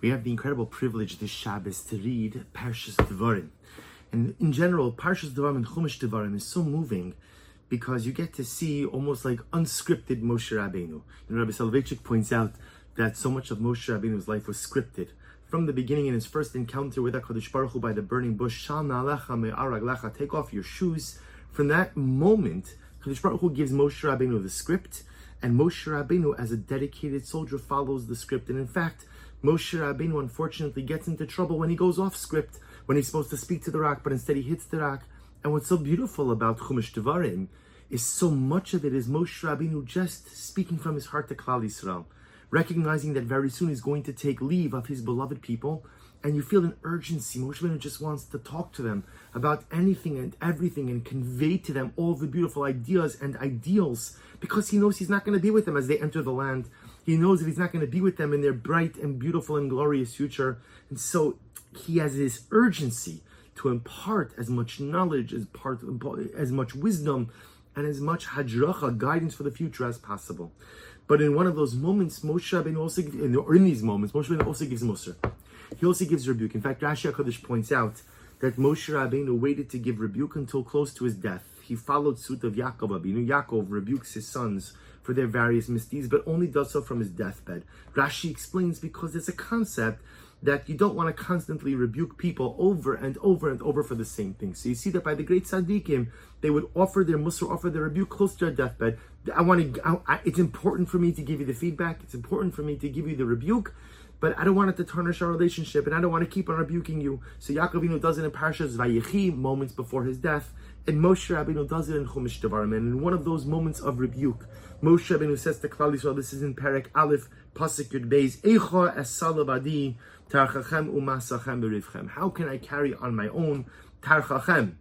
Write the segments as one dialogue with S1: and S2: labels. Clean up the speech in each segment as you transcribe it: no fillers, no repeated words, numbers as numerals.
S1: We have the incredible privilege this Shabbos to read Parshas Devarim. And in general, Parshas Devarim and Chumash Devarim is so moving because you get to see almost like unscripted Moshe Rabbeinu. And Rabbi Soloveitchik points out that so much of Moshe Rabbeinu's life was scripted. From the beginning, in his first encounter with HaKadosh Baruch Hu by the burning bush, Shal na'alecha me'ar raglecha, take off your shoes. From that moment, HaKadosh Baruch Hu gives Moshe Rabbeinu the script, and Moshe Rabbeinu, as a dedicated soldier, follows the script. And in fact, Moshe Rabbeinu unfortunately gets into trouble when he goes off script, when he's supposed to speak to the rock, but instead he hits the rock. And what's so beautiful about Chumash Devarim is so much of it is Moshe Rabbeinu just speaking from his heart to Klal Yisrael, recognizing that very soon he's going to take leave of his beloved people, and you feel an urgency. Moshe Rabbeinu just wants to talk to them about anything and everything and convey to them all the beautiful ideas and ideals, because he knows he's not going to be with them as they enter the land. He knows that he's not going to be with them in their bright and beautiful and glorious future. And so he has this urgency to impart as much knowledge, as much wisdom, and as much hadracha, guidance for the future as possible. But in one of those moments, Moshe Rabbeinu also, in these moments, Moshe Rabbeinu also gives Musar. He also gives rebuke. In fact, Rashi HaKadosh points out that Moshe Rabbeinu waited to give rebuke until close to his death. He followed suit of Yaakov Abinu. Yaakov rebukes his sons for their various misdeeds, but only does so from his deathbed. Rashi explains because there's a concept that you don't want to constantly rebuke people over and over and over for the same thing. So you see that by the great tzaddikim, they would offer their musar, offer their rebuke close to their deathbed. It's important for me to give you the feedback. It's important for me to give you the rebuke, but I don't want it to tarnish our relationship, and I don't want to keep on rebuking you. So Yaakov Avinu does it in Parshas Vayechi, moments before his death, and Moshe Rabbeinu does it in Chumash Devarim. And in one of those moments of rebuke, Moshe Rabbeinu says to Klal Yisrael, this is in Perek Aleph, Pasuk Yud Beis, Eicha esalavadi tarchachem umasachem berivchem. How can I carry on my own tarchachem,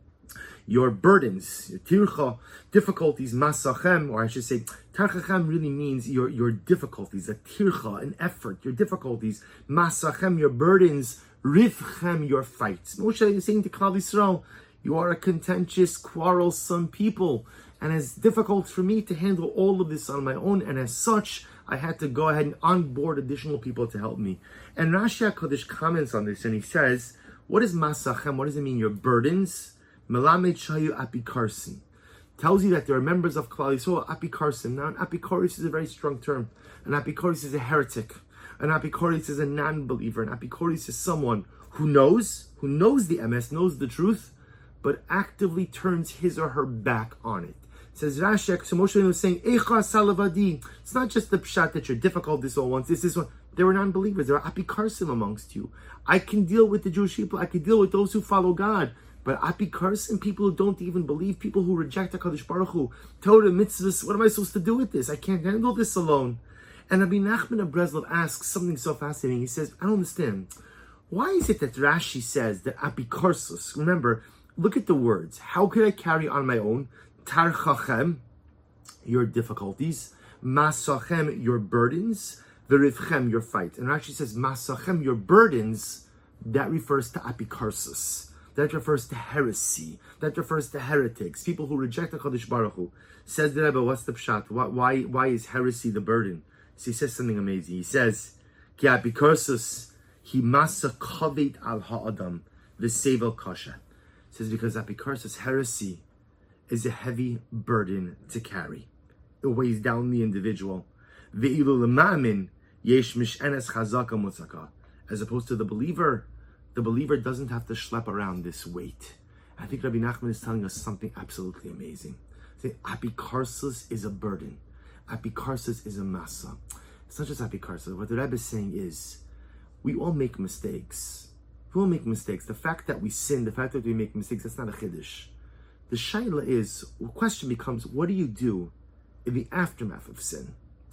S1: your burdens, your tircha, difficulties, masachem, or I should say, tarchachem really means your difficulties, a tircha, an effort, your difficulties, masachem, your burdens, rivchem, your fights. Moshe is saying to Klal Yisrael, you are a contentious, quarrelsome people, and it's difficult for me to handle all of this on my own, and as such, I had to go ahead and onboard additional people to help me. And Rashi HaKadosh comments on this, and he says, what is masachem? What does it mean? Your burdens? Melamed shayu apikarsim. Tells you that there are members of Klal Yisrael, apikarsim. Now, an apikoris is a very strong term. An apikoris is a heretic. An apikoris is a non-believer. An apikoris is someone who knows the emes, knows the truth, but actively turns his or her back on it. Says Rashi, so Moshe was saying, Eicha salavadi. It's not just the pshat that you're difficult this all once. This one. There were non-believers. There are apikarsim amongst you. I can deal with the Jewish people. I can deal with those who follow God. But apikarsim, people who don't even believe, people who reject HaKadosh Baruch Hu, Torah, mitzvahs, what am I supposed to do with this? I can't handle this alone. And Rabbi Nachman of Breslov asks something so fascinating. He says, I don't understand. Why is it that Rashi says that apikarsus, remember, look at the words. How could I carry on my own? Tarchachem, your difficulties. Masachem, your burdens. Verivchem, your fight. And Rashi says, Masachem, your burdens, that refers to apikarsus. That refers to heresy. That refers to heretics. People who reject the HaKadosh Baruch Hu. Says the Rebbe, what's the pshat? Why is heresy the burden? So he says something amazing. He says, Ki apikarsus, hi masa kavet al ha'adam, v'sevel kasha. Says because apikarsus, heresy, is a heavy burden to carry. It weighs down the individual. Ve'ilu l'ma'amin yesh mishenes chazaka mutzaka. As opposed to the believer doesn't have to schlep around this weight. I think Rabbi Nachman is telling us something absolutely amazing. Say, apikarsus is a burden. Apikarsus is a masa. It's not just apikarsus. What the Rebbe is saying is, we all make mistakes. We all make mistakes. The fact that we sin, the fact that we make mistakes, that's not a chiddush. The shaila is, the question becomes, what do you do in the aftermath of sin?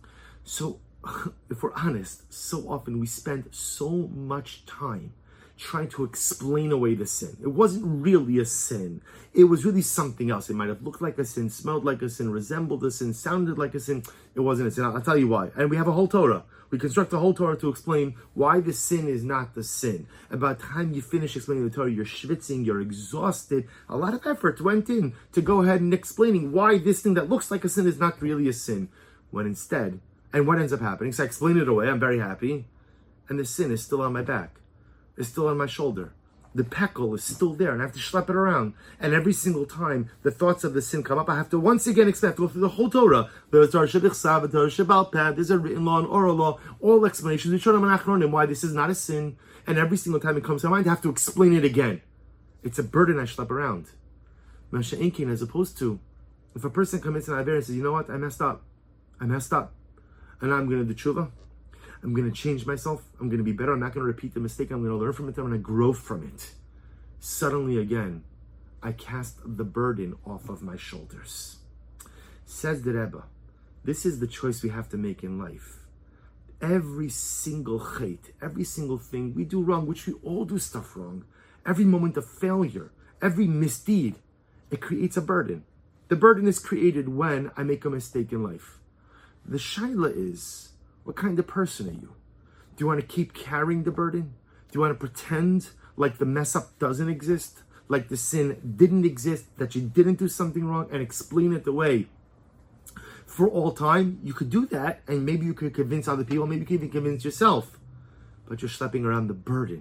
S1: So, if we're honest, so often we spend so much time trying to explain away the sin. It wasn't really a sin. It was really something else. It might have looked like a sin, smelled like a sin, resembled a sin, sounded like a sin. It wasn't a sin. I'll tell you why. And we have a whole Torah. We construct a whole Torah to explain why the sin is not the sin. And by the time you finish explaining the Torah, you're schwitzing, you're exhausted. A lot of effort went in to go ahead and explaining why this thing that looks like a sin is not really a sin. When instead, and what ends up happening, so I explain it away, I'm very happy. and the sin is still on my back, is still on my shoulder. The peckle is still there, and I have to schlep it around. And every single time the thoughts of the sin come up, I have to once again expect to go through the whole Torah. There's a written law and oral law, all explanations. Why this is not a sin. And every single time it comes to mind, I have to explain it again. It's a burden I schlep around. As opposed to, if a person commits an aver and says, you know what, I messed up, and I'm going to do tshuva, I'm going to change myself, I'm going to be better, I'm not going to repeat the mistake, I'm going to learn from it, I'm going to grow from it. Suddenly again, I cast the burden off of my shoulders. Says the Rebbe, this is the choice we have to make in life. Every single chait, every single thing we do wrong, which we all do stuff wrong, every moment of failure, every misdeed, it creates a burden. The burden is created when I make a mistake in life. The shaila is, what kind of person are you? Do you want to keep carrying the burden? Do you want to pretend like the mess up doesn't exist? Like the sin didn't exist, that you didn't do something wrong, and explain it away for all time? You could do that, and maybe you could convince other people, maybe you could even convince yourself. But you're schlepping around the burden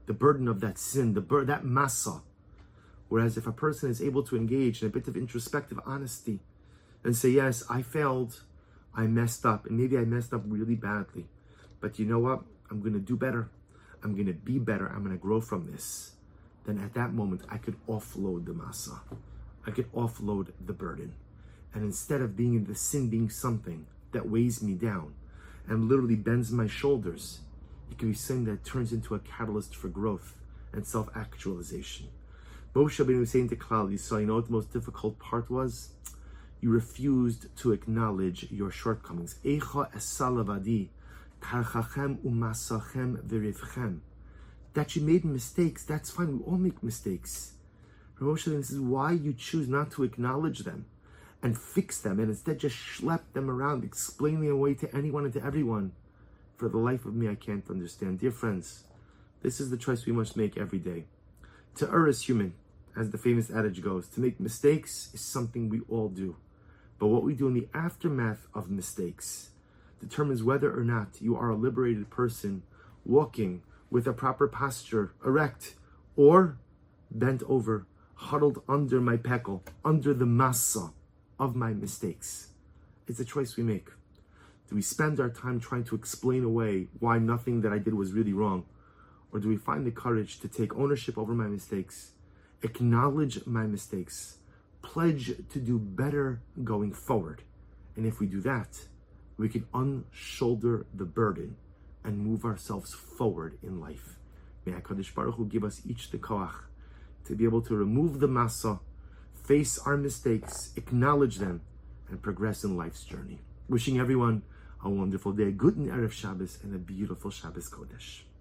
S1: of that sin, that masa. Whereas if a person is able to engage in a bit of introspective honesty and say, yes, I failed, I messed up, and maybe I messed up really badly, but you know what? I'm going to do better. I'm going to be better. I'm going to grow from this. Then at that moment, I could offload the masa. I could offload the burden. And instead of being in the sin being something that weighs me down and literally bends my shoulders, it can be something that turns into a catalyst for growth and self-actualization. Moshe Rabbeinu was saying to Klal Yisrael, you know what the most difficult part was? You refused to acknowledge your shortcomings. Eicha esalavadi, tarchachem umasachem v'rivchem. That you made mistakes, that's fine. We all make mistakes. Moshe Rabbeinu says, why you choose not to acknowledge them and fix them, and instead just schlep them around, explaining them away to anyone and to everyone. For the life of me, I can't understand. Dear friends, this is the choice we must make every day. To err is human, as the famous adage goes. To make mistakes is something we all do. But what we do in the aftermath of mistakes determines whether or not you are a liberated person walking with a proper posture, erect, or bent over, huddled under my peckle, under the masa of my mistakes. It's a choice we make. Do we spend our time trying to explain away why nothing that I did was really wrong? Or do we find the courage to take ownership over my mistakes, acknowledge my mistakes, pledge to do better going forward? And if we do that, we can unshoulder the burden and move ourselves forward in life. May HaKadosh Baruch Hu give us each the koach to be able to remove the masa, face our mistakes, acknowledge them, and progress in life's journey. Wishing everyone a wonderful day, good Erev Shabbos, and a beautiful Shabbos Kodesh.